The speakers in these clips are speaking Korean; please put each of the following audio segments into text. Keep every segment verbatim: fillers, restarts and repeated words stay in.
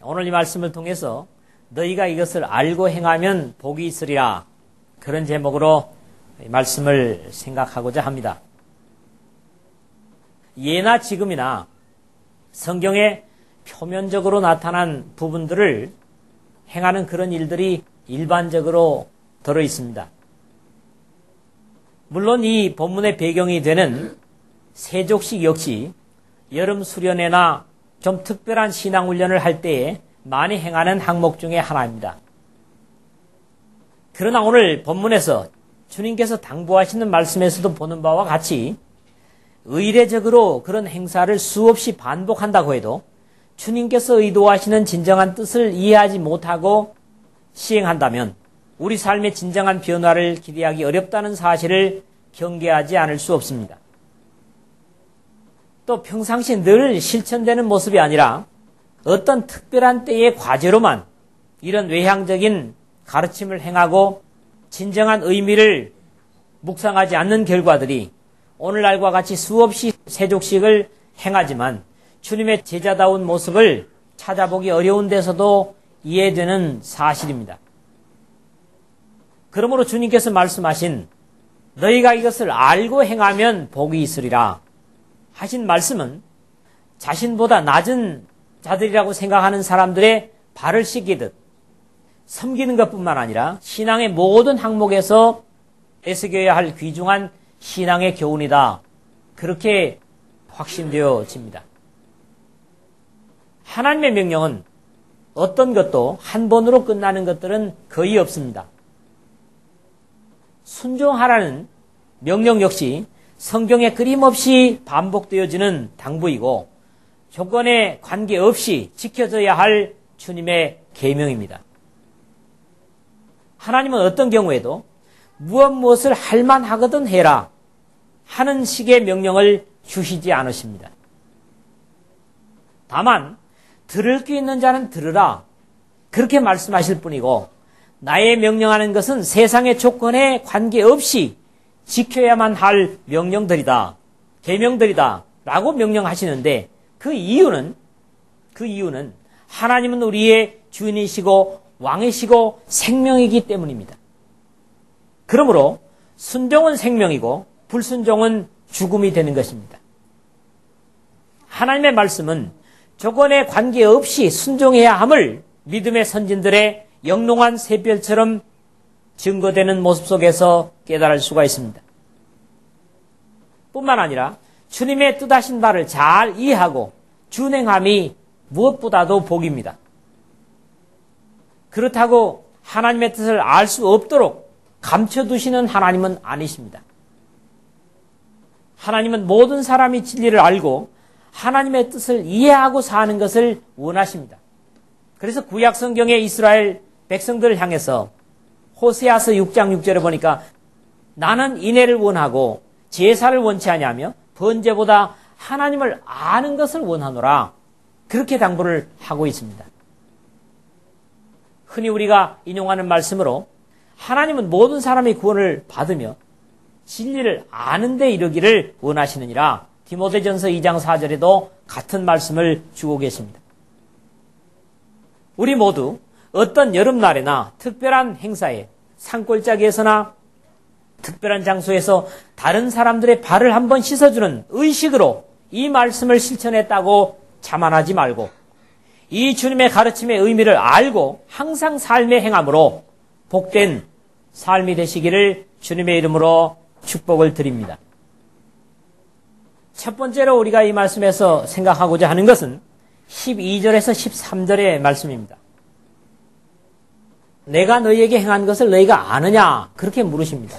오늘 이 말씀을 통해서 너희가 이것을 알고 행하면 복이 있으리라, 그런 제목으로 이 말씀을 생각하고자 합니다. 예나 지금이나 성경에 표면적으로 나타난 부분들을 행하는 그런 일들이 일반적으로 들어 있습니다. 물론 이 본문의 배경이 되는 세족식 역시 여름 수련회나 좀 특별한 신앙훈련을 할 때에 많이 행하는 항목 중에 하나입니다. 그러나 오늘 본문에서 주님께서 당부하시는 말씀에서도 보는 바와 같이 의례적으로 그런 행사를 수없이 반복한다고 해도 주님께서 의도하시는 진정한 뜻을 이해하지 못하고 시행한다면 우리 삶의 진정한 변화를 기대하기 어렵다는 사실을 경계하지 않을 수 없습니다. 또 평상시 늘 실천되는 모습이 아니라 어떤 특별한 때의 과제로만 이런 외향적인 가르침을 행하고 진정한 의미를 묵상하지 않는 결과들이 오늘날과 같이 수없이 세족식을 행하지만 주님의 제자다운 모습을 찾아보기 어려운 데서도 이해되는 사실입니다. 그러므로 주님께서 말씀하신 너희가 이것을 알고 행하면 복이 있으리라 하신 말씀은 자신보다 낮은 자들이라고 생각하는 사람들의 발을 씻기듯 섬기는 것뿐만 아니라 신앙의 모든 항목에서 애쓰겨야 할 귀중한 신앙의 교훈이다, 그렇게 확신되어집니다. 하나님의 명령은 어떤 것도 한 번으로 끝나는 것들은 거의 없습니다. 순종하라는 명령 역시 성경에 끊임없이 반복되어지는 당부이고 조건에 관계없이 지켜져야 할 주님의 계명입니다. 하나님은 어떤 경우에도 무엇 무엇을 할 만하거든 해라 하는 식의 명령을 주시지 않으십니다. 다만 들을 귀 있는 자는 들으라, 그렇게 말씀하실 뿐이고 나의 명령하는 것은 세상의 조건에 관계없이 지켜야만 할 명령들이다, 계명들이다 라고 명령하시는데 그 이유는 그 이유는 하나님은 우리의 주인이시고 왕이시고 생명이기 때문입니다. 그러므로 순종은 생명이고 불순종은 죽음이 되는 것입니다. 하나님의 말씀은 조건에 관계없이 순종해야 함을 믿음의 선진들의 영롱한 샛별처럼 증거되는 모습 속에서 깨달을 수가 있습니다. 뿐만 아니라 주님의 뜻하신 바를 잘 이해하고 준행함이 무엇보다도 복입니다. 그렇다고 하나님의 뜻을 알 수 없도록 감춰두시는 하나님은 아니십니다. 하나님은 모든 사람이 진리를 알고 하나님의 뜻을 이해하고 사는 것을 원하십니다. 그래서 구약 성경의 이스라엘 백성들을 향해서 호세아서 육 장 육 절에 보니까 나는 인애를 원하고 제사를 원치 아니하며 번제보다 하나님을 아는 것을 원하노라, 그렇게 당부를 하고 있습니다. 흔히 우리가 인용하는 말씀으로 하나님은 모든 사람이 구원을 받으며 진리를 아는 데 이르기를 원하시느니라, 디모데전서 이 장 사 절에도 같은 말씀을 주고 계십니다. 우리 모두 어떤 여름날에나 특별한 행사에 산골짜기에서나 특별한 장소에서 다른 사람들의 발을 한번 씻어주는 의식으로 이 말씀을 실천했다고 자만하지 말고 이 주님의 가르침의 의미를 알고 항상 삶에 행함으로 복된 삶이 되시기를 주님의 이름으로 축복을 드립니다. 첫 번째로 우리가 이 말씀에서 생각하고자 하는 것은 십이 절에서 십삼 절의 말씀입니다. 내가 너희에게 행한 것을 너희가 아느냐, 그렇게 물으십니다.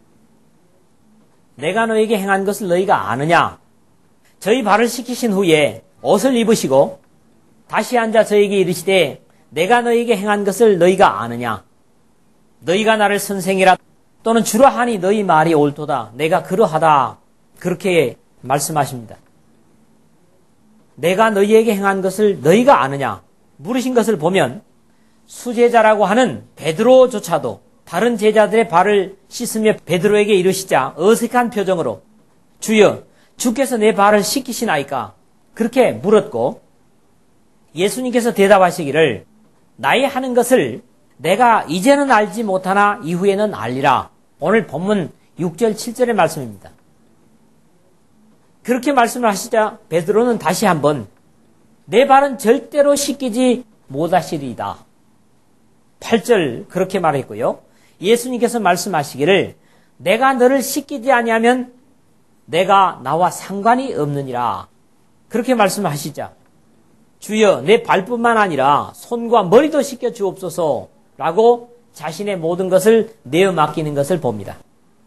내가 너희에게 행한 것을 너희가 아느냐. 저희 발을 씻기신 후에 옷을 입으시고 다시 앉아 저에게 이르시되 내가 너희에게 행한 것을 너희가 아느냐. 너희가 나를 선생이라 또는 주라 하니 너희 말이 옳도다. 내가 그러하다. 그렇게 말씀하십니다. 내가 너희에게 행한 것을 너희가 아느냐 물으신 것을 보면 수제자라고 하는 베드로조차도 다른 제자들의 발을 씻으며 베드로에게 이르시자 어색한 표정으로 주여 주께서 내 발을 씻기시나이까 그렇게 물었고 예수님께서 대답하시기를 나의 하는 것을 내가 이제는 알지 못하나 이후에는 알리라. 오늘 본문 육 절 칠 절의 말씀입니다. 그렇게 말씀을 하시자 베드로는 다시 한번 내 발은 절대로 씻기지 못하시리이다. 팔 절 그렇게 말했고요. 예수님께서 말씀하시기를 내가 너를 씻기지 아니하면 내가 나와 상관이 없느니라. 그렇게 말씀하시자 주여 내 발뿐만 아니라 손과 머리도 씻겨 주옵소서 라고 자신의 모든 것을 내어 맡기는 것을 봅니다.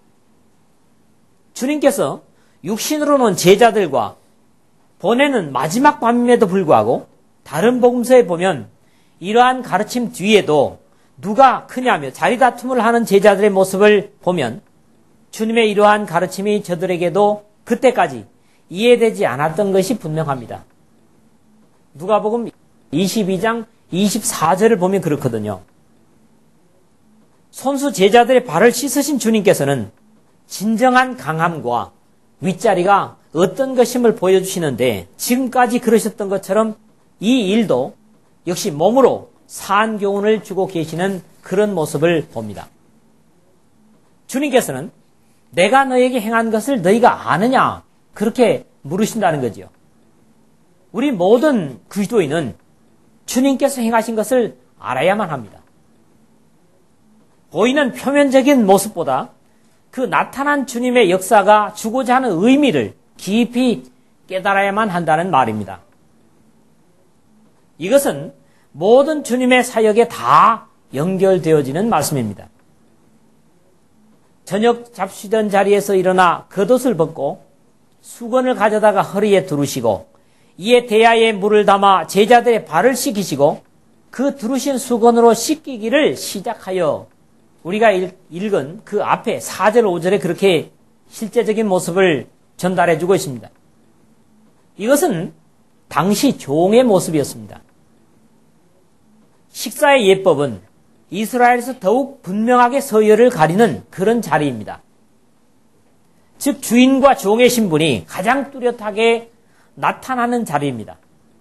주님께서 육신으로는 제자들과 보내는 마지막 밤임에도 불구하고 다른 복음서에 보면 이러한 가르침 뒤에도 누가 크냐며 자리다툼을 하는 제자들의 모습을 보면 주님의 이러한 가르침이 저들에게도 그때까지 이해되지 않았던 것이 분명합니다. 누가복음 이십이 장 이십사 절을 보면 그렇거든요. 손수 제자들의 발을 씻으신 주님께서는 진정한 강함과 윗자리가 어떤 것임을 보여주시는데 지금까지 그러셨던 것처럼 이 일도 역시 몸으로 사한 교훈을 주고 계시는 그런 모습을 봅니다. 주님께서는 내가 너에게 행한 것을 너희가 아느냐? 그렇게 물으신다는 거지요. 우리 모든 그리스도인은 주님께서 행하신 것을 알아야만 합니다. 보이는 표면적인 모습보다 그 나타난 주님의 역사가 주고자 하는 의미를 깊이 깨달아야만 한다는 말입니다. 이것은 모든 주님의 사역에 다 연결되어지는 말씀입니다. 저녁 잡수던 자리에서 일어나 겉옷을 벗고 수건을 가져다가 허리에 두르시고 이에 대야에 물을 담아 제자들의 발을 씻기시고 그 두르신 수건으로 씻기기를 시작하여 우리가 읽은 그 앞에 사 절 오 절에 그렇게 실제적인 모습을 전달해 주고 있습니다. 이것은 당시 종의 모습이었습니다. 식사의 예법은 이스라엘에서 더욱 분명하게 서열을 가리는 그런 자리입니다. 즉 주인과 종의 신분이 가장 뚜렷하게 나타나는 자리입니다.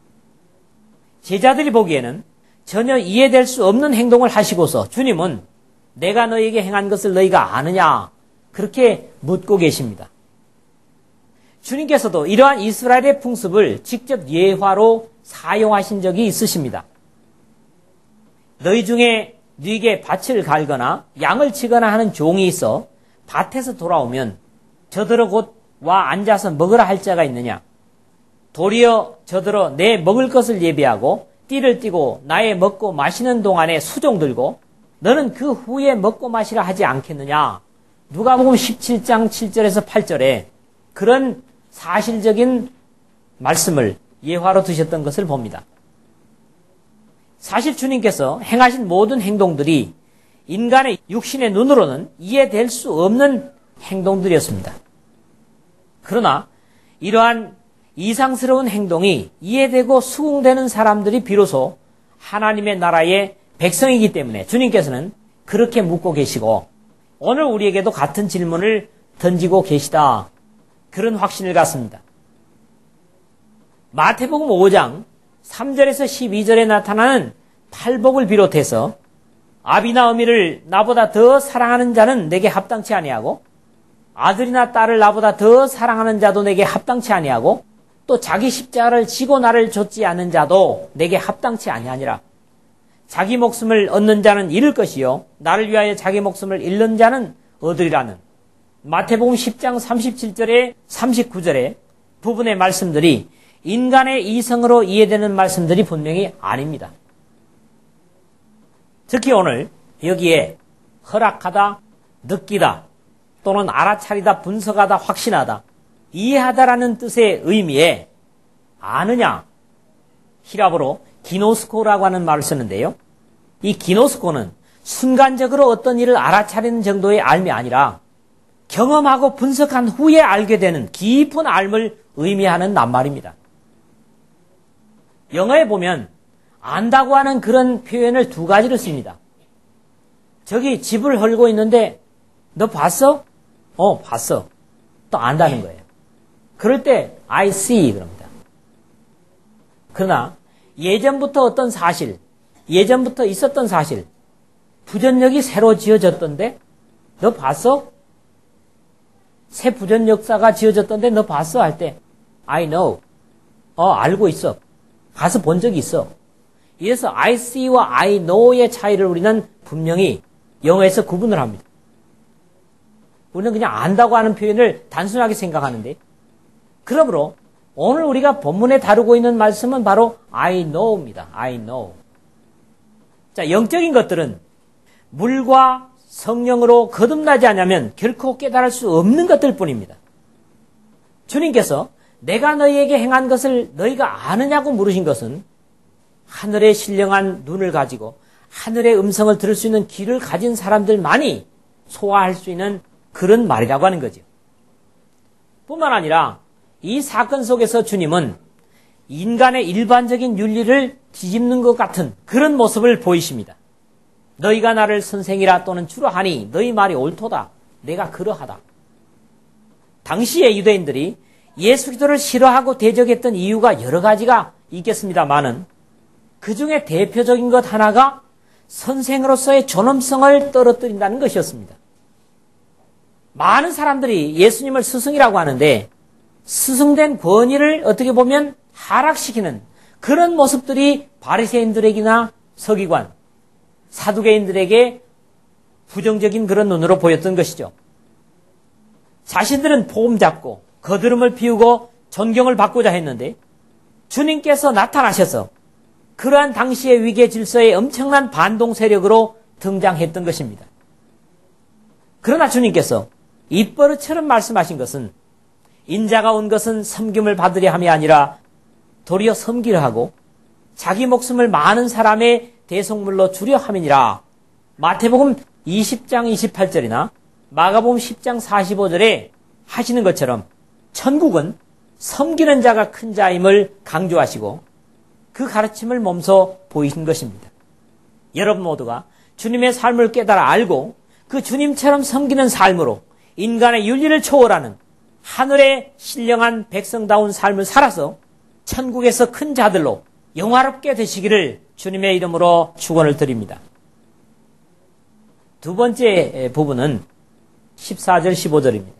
제자들이 보기에는 전혀 이해될 수 없는 행동을 하시고서 주님은 내가 너에게 행한 것을 너희가 아느냐? 그렇게 묻고 계십니다. 주님께서도 이러한 이스라엘의 풍습을 직접 예화로 사용하신 적이 있으십니다. 너희 중에 네게 밭을 갈거나 양을 치거나 하는 종이 있어 밭에서 돌아오면 저더러 곧 와 앉아서 먹으라 할 자가 있느냐? 도리어 저더러 내 먹을 것을 예비하고 띠를 띠고 나의 먹고 마시는 동안에 수종 들고 너는 그 후에 먹고 마시라 하지 않겠느냐? 누가복음 십칠 장 칠 절에서 팔 절에 그런 사실적인 말씀을 예화로 드셨던 것을 봅니다. 사실 주님께서 행하신 모든 행동들이 인간의 육신의 눈으로는 이해될 수 없는 행동들이었습니다. 그러나 이러한 이상스러운 행동이 이해되고 수긍되는 사람들이 비로소 하나님의 나라의 백성이기 때문에 주님께서는 그렇게 묻고 계시고 오늘 우리에게도 같은 질문을 던지고 계시다. 그런 확신을 갖습니다. 마태복음 오 장 삼 절에서 십이 절에 나타나는 팔복을 비롯해서 아비나 어미를 나보다 더 사랑하는 자는 내게 합당치 아니하고 아들이나 딸을 나보다 더 사랑하는 자도 내게 합당치 아니하고 또 자기 십자가를 지고 나를 좇지 않는 자도 내게 합당치 아니하니라. 자기 목숨을 얻는 자는 잃을 것이요 나를 위하여 자기 목숨을 잃는 자는 얻으리라는 마태복음 십 장 삼십칠 절에 삼십구 절에 부분의 말씀들이 인간의 이성으로 이해되는 말씀들이 분명히 아닙니다. 특히 오늘 여기에 허락하다, 느끼다, 또는 알아차리다, 분석하다, 확신하다, 이해하다라는 뜻의 의미에 아느냐, 히라보로 기노스코라고 하는 말을 쓰는데요. 이 기노스코는 순간적으로 어떤 일을 알아차리는 정도의 알미 아니라 경험하고 분석한 후에 알게 되는 깊은 알을 의미하는 낱말입니다. 영어에 보면 안다고 하는 그런 표현을 두 가지를 씁니다. 저기 집을 헐고 있는데 너 봤어? 어, 봤어. 또 안다는 거예요. 그럴 때 I see 그럽니다. 그러나 예전부터 어떤 사실, 예전부터 있었던 사실, 부전역이 새로 지어졌던데 너 봤어? 새 부전역사가 지어졌던데 너 봤어? 할 때 I know. 어, 알고 있어. 가서 본 적이 있어. 이래서 I see와 I know의 차이를 우리는 분명히 영어에서 구분을 합니다. 우리는 그냥 안다고 하는 표현을 단순하게 생각하는데, 그러므로 오늘 우리가 본문에 다루고 있는 말씀은 바로 I know입니다. I know. 자, 영적인 것들은 물과 성령으로 거듭나지 않으면 결코 깨달을 수 없는 것들 뿐입니다. 주님께서 내가 너희에게 행한 것을 너희가 아느냐고 물으신 것은 하늘의 신령한 눈을 가지고 하늘의 음성을 들을 수 있는 귀를 가진 사람들만이 소화할 수 있는 그런 말이라고 하는 거죠. 뿐만 아니라 이 사건 속에서 주님은 인간의 일반적인 윤리를 뒤집는 것 같은 그런 모습을 보이십니다. 너희가 나를 선생이라 또는 주라 하니 너희 말이 옳도다. 내가 그러하다. 당시의 유대인들이 예수 그리스도를 싫어하고 대적했던 이유가 여러 가지가 있겠습니다만은 그 중에 대표적인 것 하나가 선생으로서의 존엄성을 떨어뜨린다는 것이었습니다. 많은 사람들이 예수님을 스승이라고 하는데 스승된 권위를 어떻게 보면 하락시키는 그런 모습들이 바리새인들에게나 서기관, 사두개인들에게 부정적인 그런 눈으로 보였던 것이죠. 자신들은 폼 잡고 거드름을 피우고 존경을 받고자 했는데 주님께서 나타나셔서 그러한 당시의 위계 질서에 엄청난 반동 세력으로 등장했던 것입니다. 그러나 주님께서 입버릇처럼 말씀하신 것은 인자가 온 것은 섬김을 받으려 함이 아니라 도리어 섬기려 하고 자기 목숨을 많은 사람의 대속물로 주려 함이니라. 마태복음 이십 장 이십팔 절이나 마가복음 십 장 사십오 절에 하시는 것처럼 천국은 섬기는 자가 큰 자임을 강조하시고 그 가르침을 몸소 보이신 것입니다. 여러분 모두가 주님의 삶을 깨달아 알고 그 주님처럼 섬기는 삶으로 인간의 윤리를 초월하는 하늘의 신령한 백성다운 삶을 살아서 천국에서 큰 자들로 영화롭게 되시기를 주님의 이름으로 축원을 드립니다. 두 번째 부분은 십사 절 십오 절입니다.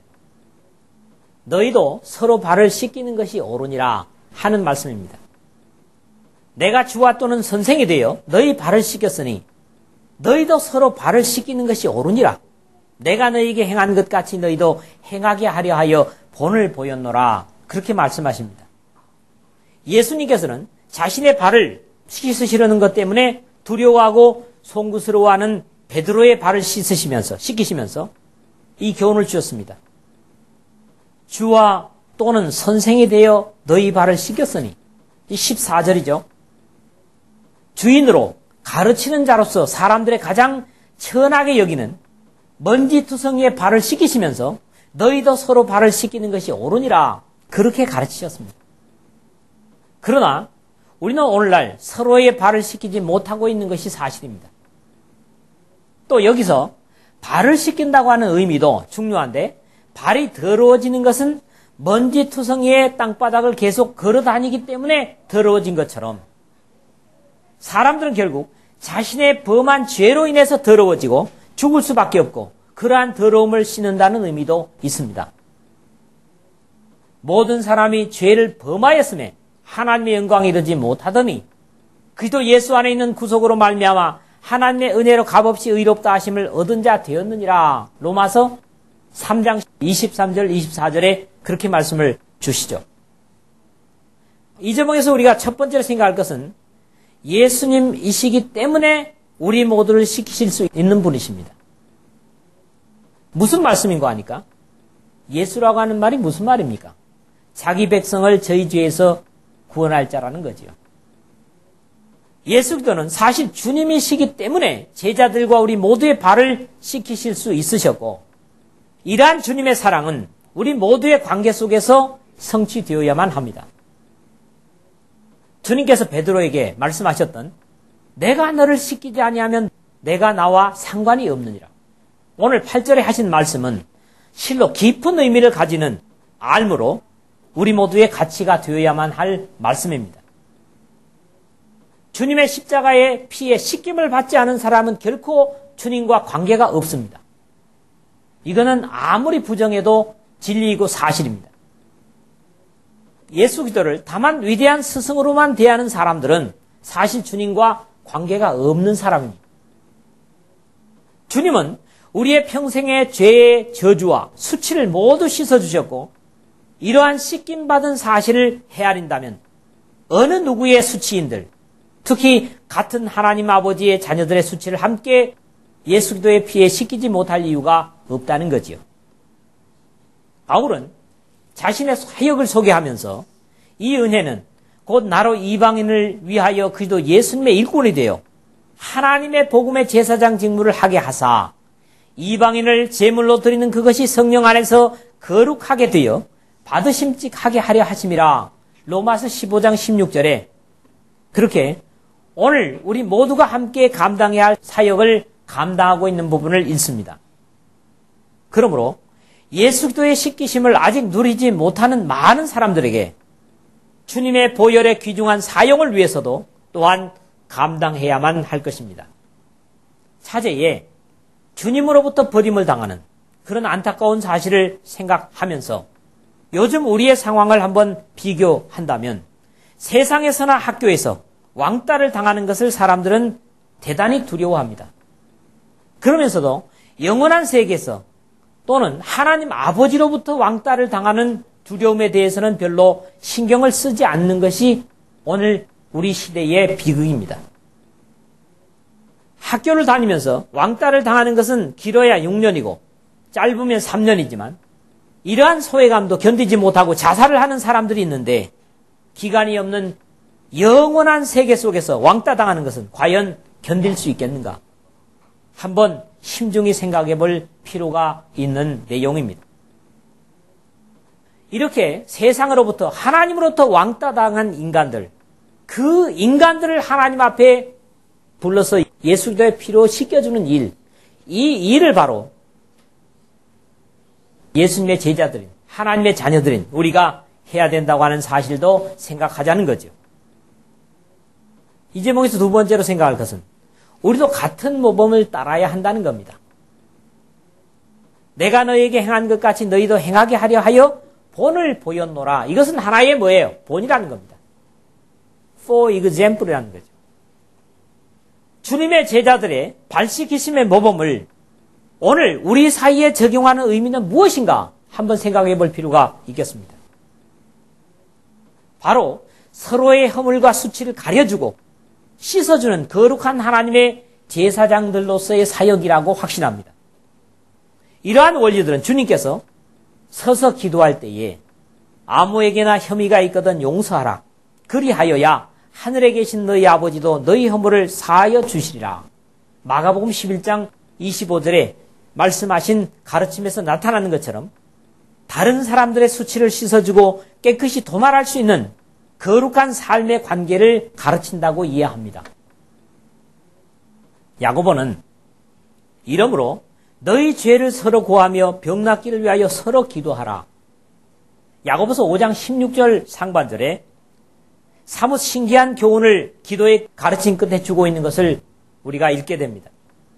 너희도 서로 발을 씻기는 것이 옳으니라 하는 말씀입니다. 내가 주와 또는 선생이 되어 너희 발을 씻겼으니 너희도 서로 발을 씻기는 것이 옳으니라. 내가 너희에게 행한 것 같이 너희도 행하게 하려 하여 본을 보였노라. 그렇게 말씀하십니다. 예수님께서는 자신의 발을 씻으시려는 것 때문에 두려워하고 송구스러워하는 베드로의 발을 씻으시면서 씻기시면서 이 교훈을 주셨습니다. 주와 또는 선생이 되어 너희 발을 씻겼으니 이 십사 절이죠. 주인으로 가르치는 자로서 사람들의 가장 천하게 여기는 먼지투성이의 발을 씻기시면서 너희도 서로 발을 씻기는 것이 옳으니라 그렇게 가르치셨습니다. 그러나 우리는 오늘날 서로의 발을 씻기지 못하고 있는 것이 사실입니다. 또 여기서 발을 씻긴다고 하는 의미도 중요한데 발이 더러워지는 것은 먼지투성이의 땅바닥을 계속 걸어다니기 때문에 더러워진 것처럼 사람들은 결국 자신의 범한 죄로 인해서 더러워지고 죽을 수밖에 없고 그러한 더러움을 씻는다는 의미도 있습니다. 모든 사람이 죄를 범하였음에 하나님의 영광에 이르지 못하더니 그리스도 예수 안에 있는 구속으로 말미암아 하나님의 은혜로 값없이 의롭다 하심을 얻은 자 되었느니라. 로마서 삼 장 이십삼 절 이십사 절에 그렇게 말씀을 주시죠. 이 제목에서 우리가 첫 번째로 생각할 것은 예수님이시기 때문에 우리 모두를 씻기실 수 있는 분이십니다. 무슨 말씀인가 하니까 예수라고 하는 말이 무슨 말입니까? 자기 백성을 저희 죄에서 구원할 자라는 거지요. 예수 그리스도는 사실 주님이시기 때문에 제자들과 우리 모두의 발을 씻기실 수 있으셨고 이러한 주님의 사랑은 우리 모두의 관계 속에서 성취되어야만 합니다. 주님께서 베드로에게 말씀하셨던 내가 너를 씻기지 아니하면 내가 나와 상관이 없느니라. 오늘 팔 절에 하신 말씀은 실로 깊은 의미를 가지는 알므로 우리 모두의 가치가 되어야만 할 말씀입니다. 주님의 십자가의 피에 씻김을 받지 않은 사람은 결코 주님과 관계가 없습니다. 이거는 아무리 부정해도 진리이고 사실입니다. 예수 그리스도를 다만 위대한 스승으로만 대하는 사람들은 사실 주님과 관계가 없는 사람입니다. 주님은 우리의 평생의 죄의 저주와 수치를 모두 씻어주셨고 이러한 씻김받은 사실을 헤아린다면 어느 누구의 수치인들, 특히 같은 하나님 아버지의 자녀들의 수치를 함께 예수 그리스도의 피에 씻기지 못할 이유가 없다는 거지요. 바울은 자신의 사역을 소개하면서 이 은혜는 곧 나로 이방인을 위하여 그리스도 예수님의 일꾼이 되어 하나님의 복음의 제사장 직무를 하게 하사 이방인을 제물로 드리는 그것이 성령 안에서 거룩하게 되어 받으심직하게 하려 하심이라. 로마서 십오 장 십육 절에 그렇게 오늘 우리 모두가 함께 감당해야 할 사역을 감당하고 있는 부분을 읽습니다. 그러므로 예수 그리스도의 씻기심을 아직 누리지 못하는 많은 사람들에게 주님의 보혈의 귀중한 사용을 위해서도 또한 감당해야만 할 것입니다. 차제에 주님으로부터 버림을 당하는 그런 안타까운 사실을 생각하면서 요즘 우리의 상황을 한번 비교한다면 세상에서나 학교에서 왕따를 당하는 것을 사람들은 대단히 두려워합니다. 그러면서도 영원한 세계에서 또는 하나님 아버지로부터 왕따를 당하는 두려움에 대해서는 별로 신경을 쓰지 않는 것이 오늘 우리 시대의 비극입니다. 학교를 다니면서 왕따를 당하는 것은 길어야 육 년이고 짧으면 삼 년이지만 이러한 소외감도 견디지 못하고 자살을 하는 사람들이 있는데 기간이 없는 영원한 세계 속에서 왕따 당하는 것은 과연 견딜 수 있겠는가? 한번 심중히 생각해 볼 필요가 있는 내용입니다. 이렇게 세상으로부터 하나님으로부터 왕따 당한 인간들, 그 인간들을 하나님 앞에 불러서 예수 그리스도의 피로 씻겨주는 일, 이 일을 바로 예수님의 제자들인 하나님의 자녀들인 우리가 해야 된다고 하는 사실도 생각하자는 거죠. 이 제목에서 두 번째로 생각할 것은 우리도 같은 모범을 따라야 한다는 겁니다. 내가 너에게 행한 것 같이 너희도 행하게 하려 하여 본을 보였노라. 이것은 하나의 뭐예요? 본이라는 겁니다. For example이라는 거죠. 주님의 제자들의 발씻기심의 모범을 오늘 우리 사이에 적용하는 의미는 무엇인가 한번 생각해 볼 필요가 있겠습니다. 바로 서로의 허물과 수치를 가려주고 씻어주는 거룩한 하나님의 제사장들로서의 사역이라고 확신합니다. 이러한 원리들은 주님께서 서서 기도할 때에 아무에게나 혐의가 있거든 용서하라. 그리하여야 하늘에 계신 너희 아버지도 너희 허물을 사하여 주시리라. 마가복음 십일 장 이십오 절에 말씀하신 가르침에서 나타나는 것처럼 다른 사람들의 수치를 씻어주고 깨끗이 도말할 수 있는 거룩한 삶의 관계를 가르친다고 이해합니다. 야고보는 이러므로 너희 죄를 서로 고하며 병 낫기를 위하여 서로 기도하라. 야고보서 오 장 십육 절 상반절에 사뭇 신기한 교훈을 기도의 가르침 끝에 주고 있는 것을 우리가 읽게 됩니다.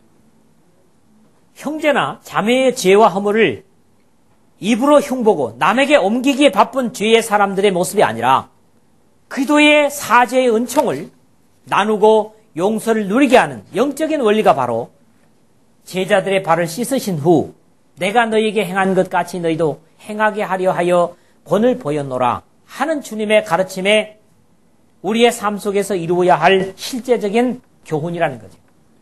형제나 자매의 죄와 허물을 입으로 흉보고 남에게 옮기기에 바쁜 죄의 사람들의 모습이 아니라 그리스도의 사죄의 은총을 나누고 용서를 누리게 하는 영적인 원리가 바로 제자들의 발을 씻으신 후 내가 너희에게 행한 것 같이 너희도 행하게 하려 하여 본을 보였노라 하는 주님의 가르침에 우리의 삶 속에서 이루어야 할 실제적인 교훈이라는 거죠.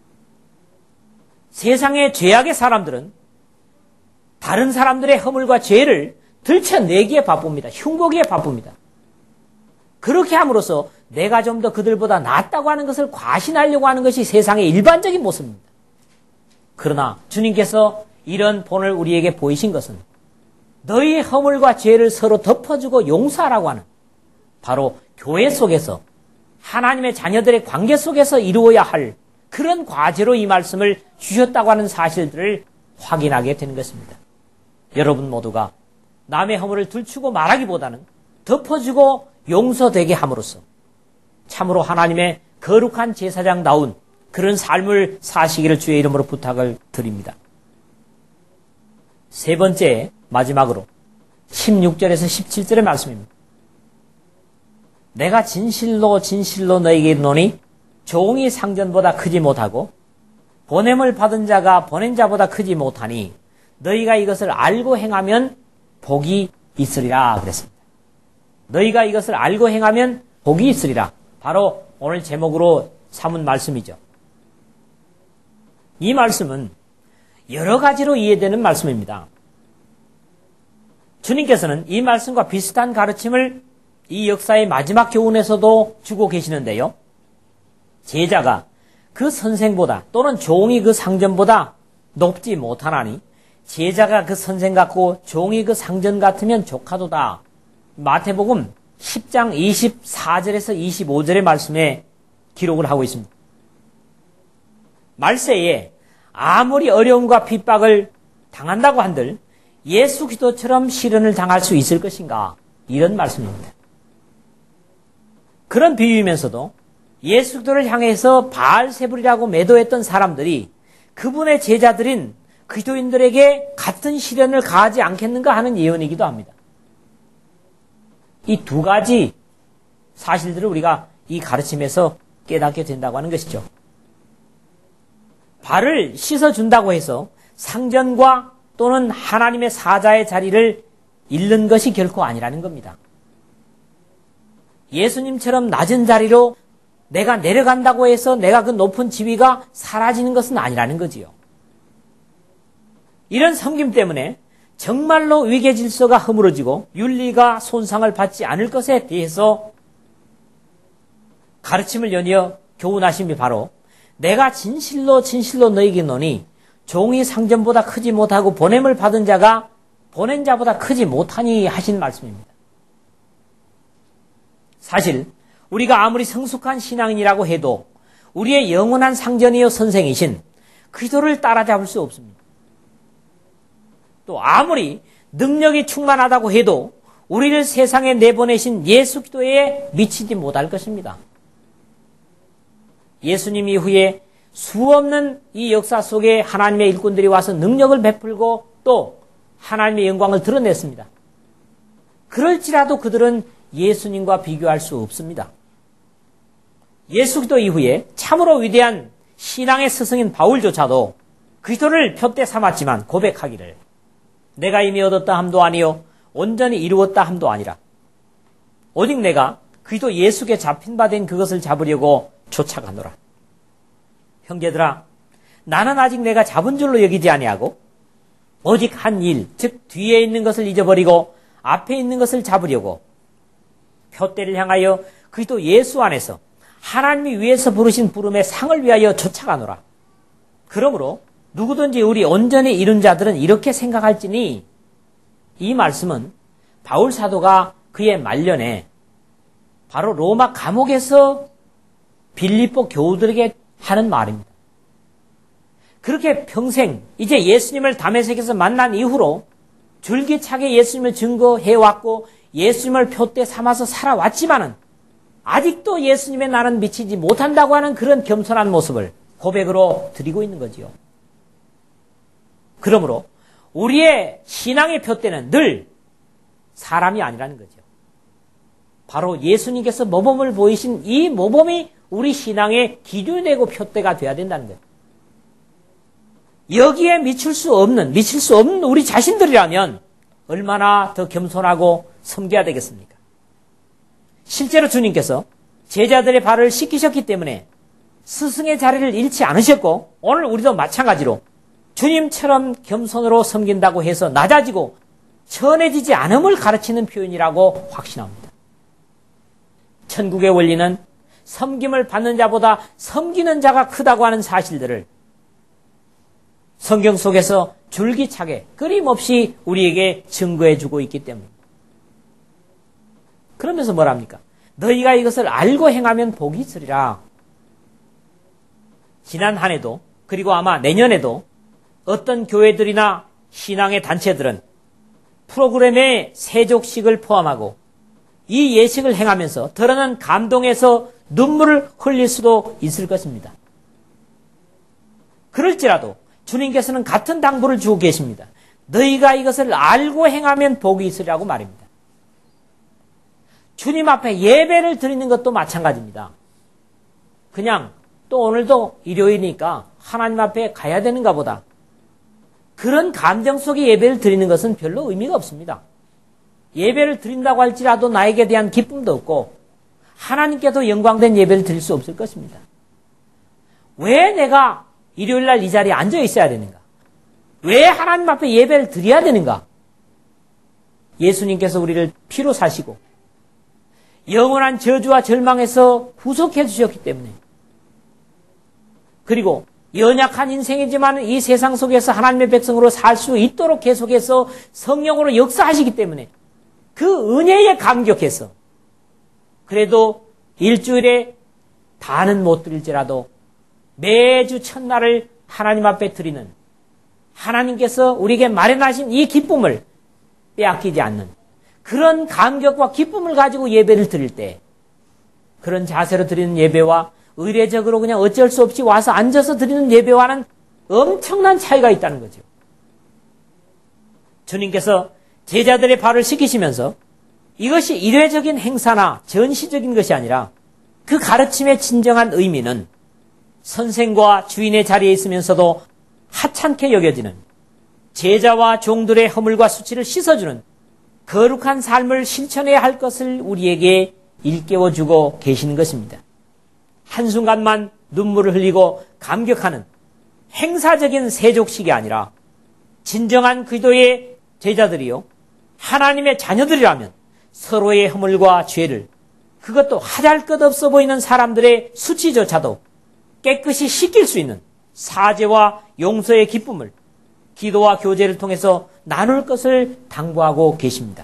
세상의 죄악의 사람들은 다른 사람들의 허물과 죄를 들춰내기에 바쁩니다. 흉보기에 바쁩니다. 그렇게 함으로써 내가 좀 더 그들보다 낫다고 하는 것을 과신하려고 하는 것이 세상의 일반적인 모습입니다. 그러나 주님께서 이런 본을 우리에게 보이신 것은 너희의 허물과 죄를 서로 덮어주고 용서하라고 하는 바로 교회 속에서 하나님의 자녀들의 관계 속에서 이루어야 할 그런 과제로 이 말씀을 주셨다고 하는 사실들을 확인하게 되는 것입니다. 여러분 모두가 남의 허물을 들추고 말하기보다는 덮어주고 용서되게 함으로써 참으로 하나님의 거룩한 제사장다운 그런 삶을 사시기를 주의 이름으로 부탁을 드립니다. 세 번째, 마지막으로 십육 절에서 십칠 절의 말씀입니다. 내가 진실로 진실로 너에게 이르노니 종이 상전보다 크지 못하고 보냄을 받은 자가 보낸 자보다 크지 못하니 너희가 이것을 알고 행하면 복이 있으리라 그랬습니다. 너희가 이것을 알고 행하면 복이 있으리라. 바로 오늘 제목으로 삼은 말씀이죠. 이 말씀은 여러 가지로 이해되는 말씀입니다. 주님께서는 이 말씀과 비슷한 가르침을 이 역사의 마지막 교훈에서도 주고 계시는데요. 제자가 그 선생보다 또는 종이 그 상전보다 높지 못하나니 제자가 그 선생 같고 종이 그 상전 같으면 조카도다. 마태복음 십 장 이십사 절에서 이십오 절의 말씀에 기록을 하고 있습니다. 말세에 아무리 어려움과 핍박을 당한다고 한들 예수 그리스도처럼 시련을 당할 수 있을 것인가? 이런 말씀입니다. 그런 비유이면서도 예수 그리스도를 향해서 바알세불이라고 매도했던 사람들이 그분의 제자들인 그리스도인들에게 같은 시련을 가하지 않겠는가 하는 예언이기도 합니다. 이 두 가지 사실들을 우리가 이 가르침에서 깨닫게 된다고 하는 것이죠. 발을 씻어준다고 해서 상전과 또는 하나님의 사자의 자리를 잃는 것이 결코 아니라는 겁니다. 예수님처럼 낮은 자리로 내가 내려간다고 해서 내가 그 높은 지위가 사라지는 것은 아니라는 거지요. 이런 섬김 때문에 정말로 위계 질서가 허물어지고 윤리가 손상을 받지 않을 것에 대해서 가르침을 연이어 교훈하심이 바로 내가 진실로 진실로 너희에게 이르노니 종이 상전보다 크지 못하고 보냄을 받은 자가 보낸 자보다 크지 못하니 하신 말씀입니다. 사실 우리가 아무리 성숙한 신앙인이라고 해도 우리의 영원한 상전이요 선생이신 그리스도를 따라잡을 수 없습니다. 또 아무리 능력이 충만하다고 해도 우리를 세상에 내보내신 예수 그리스도에 미치지 못할 것입니다. 예수님 이후에 수없는 이 역사 속에 하나님의 일꾼들이 와서 능력을 베풀고 또 하나님의 영광을 드러냈습니다. 그럴지라도 그들은 예수님과 비교할 수 없습니다. 예수 그리스도 이후에 참으로 위대한 신앙의 스승인 바울조차도 그리스도를 표대 삼았지만 고백하기를 내가 이미 얻었다 함도 아니요 온전히 이루었다 함도 아니라 오직 내가 그리스도 예수께 잡힌 바 된 그것을 잡으려고 쫓아가노라. 형제들아, 나는 아직 내가 잡은 줄로 여기지 아니하고 오직 한 일, 즉 뒤에 있는 것을 잊어버리고 앞에 있는 것을 잡으려고 표대를 향하여 그리스도 예수 안에서 하나님이 위에서 부르신 부름의 상을 위하여 쫓아가노라. 그러므로 누구든지 우리 온전히 이룬 자들은 이렇게 생각할지니 이 말씀은 바울 사도가 그의 말년에 바로 로마 감옥에서 빌립보 교우들에게 하는 말입니다. 그렇게 평생 이제 예수님을 다메섹에서 만난 이후로 줄기차게 예수님을 증거해왔고 예수님을 표대 삼아서 살아왔지만은 아직도 예수님의 나는 미치지 못한다고 하는 그런 겸손한 모습을 고백으로 드리고 있는 거지요. 그러므로 우리의 신앙의 표대는 늘 사람이 아니라는 거죠. 바로 예수님께서 모범을 보이신 이 모범이 우리 신앙의 기준이 되고 표대가 되어야 된다는 거예요. 여기에 미칠 수 없는, 미칠 수 없는 우리 자신들이라면 얼마나 더 겸손하고 섬겨야 되겠습니까? 실제로 주님께서 제자들의 발을 씻기셨기 때문에 스승의 자리를 잃지 않으셨고 오늘 우리도 마찬가지로 주님처럼 겸손으로 섬긴다고 해서 낮아지고 천해지지 않음을 가르치는 표현이라고 확신합니다. 천국의 원리는 섬김을 받는 자보다 섬기는 자가 크다고 하는 사실들을 성경 속에서 줄기차게 끊임없이 우리에게 증거해주고 있기 때문입니다. 그러면서 뭐랍니까? 너희가 이것을 알고 행하면 복이 있으리라. 지난 한 해도 그리고 아마 내년에도 어떤 교회들이나 신앙의 단체들은 프로그램에 세족식을 포함하고 이 예식을 행하면서 드러난 감동에서 눈물을 흘릴 수도 있을 것입니다. 그럴지라도 주님께서는 같은 당부를 주고 계십니다. 너희가 이것을 알고 행하면 복이 있으리라고 말입니다. 주님 앞에 예배를 드리는 것도 마찬가지입니다. 그냥 또 오늘도 일요일이니까 하나님 앞에 가야 되는가 보다. 그런 감정 속에 예배를 드리는 것은 별로 의미가 없습니다. 예배를 드린다고 할지라도 나에게 대한 기쁨도 없고 하나님께도 영광된 예배를 드릴 수 없을 것입니다. 왜 내가 일요일날 이 자리에 앉아 있어야 되는가? 왜 하나님 앞에 예배를 드려야 되는가? 예수님께서 우리를 피로 사시고 영원한 저주와 절망에서 구속해 주셨기 때문에, 그리고 연약한 인생이지만 이 세상 속에서 하나님의 백성으로 살 수 있도록 계속해서 성령으로 역사하시기 때문에 그 은혜에 감격해서 그래도 일주일에 다는 못 드릴지라도 매주 첫날을 하나님 앞에 드리는, 하나님께서 우리에게 마련하신 이 기쁨을 빼앗기지 않는 그런 감격과 기쁨을 가지고 예배를 드릴 때, 그런 자세로 드리는 예배와 의례적으로 그냥 어쩔 수 없이 와서 앉아서 드리는 예배와는 엄청난 차이가 있다는 거죠. 주님께서 제자들의 발을 씻기시면서 이것이 일회적인 행사나 전시적인 것이 아니라 그 가르침의 진정한 의미는 선생과 주인의 자리에 있으면서도 하찮게 여겨지는 제자와 종들의 허물과 수치를 씻어주는 거룩한 삶을 실천해야 할 것을 우리에게 일깨워주고 계시는 것입니다. 한순간만 눈물을 흘리고 감격하는 행사적인 세족식이 아니라 진정한 기도의 제자들이요, 하나님의 자녀들이라면 서로의 허물과 죄를, 그것도 하잘것없어 보이는 사람들의 수치조차도 깨끗이 씻길 수 있는 사죄와 용서의 기쁨을 기도와 교제를 통해서 나눌 것을 당부하고 계십니다.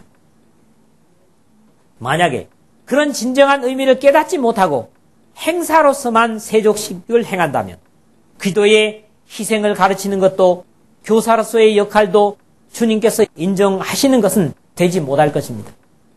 만약에 그런 진정한 의미를 깨닫지 못하고 행사로서만 세족식을 행한다면 기도의 희생을 가르치는 것도 교사로서의 역할도 주님께서 인정하시는 것은 되지 못할 것입니다.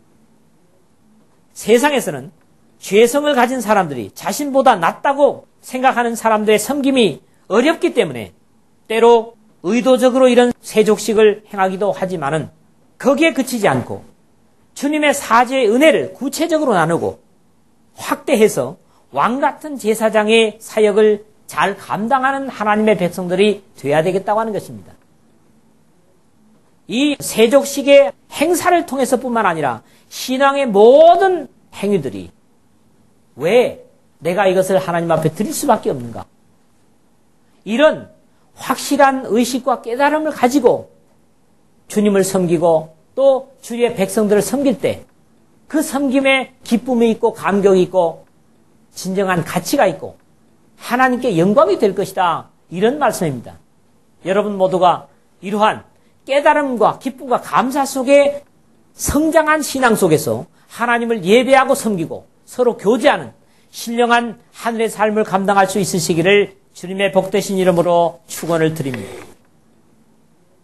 세상에서는 죄성을 가진 사람들이 자신보다 낫다고 생각하는 사람들의 섬김이 어렵기 때문에 때로 의도적으로 이런 세족식을 행하기도 하지만은 거기에 그치지 않고 주님의 사죄의 은혜를 구체적으로 나누고 확대해서 왕같은 제사장의 사역을 잘 감당하는 하나님의 백성들이 되어야 되겠다고 하는 것입니다. 이 세족식의 행사를 통해서뿐만 아니라 신앙의 모든 행위들이 왜 내가 이것을 하나님 앞에 드릴 수밖에 없는가? 이런 확실한 의식과 깨달음을 가지고 주님을 섬기고 또 주의 백성들을 섬길 때 그 섬김에 기쁨이 있고 감격이 있고 진정한 가치가 있고 하나님께 영광이 될 것이다. 이런 말씀입니다. 여러분 모두가 이러한 깨달음과 기쁨과 감사 속에 성장한 신앙 속에서 하나님을 예배하고 섬기고 서로 교제하는 신령한 하늘의 삶을 감당할 수 있으시기를 주님의 복되신 이름으로 축원을 드립니다.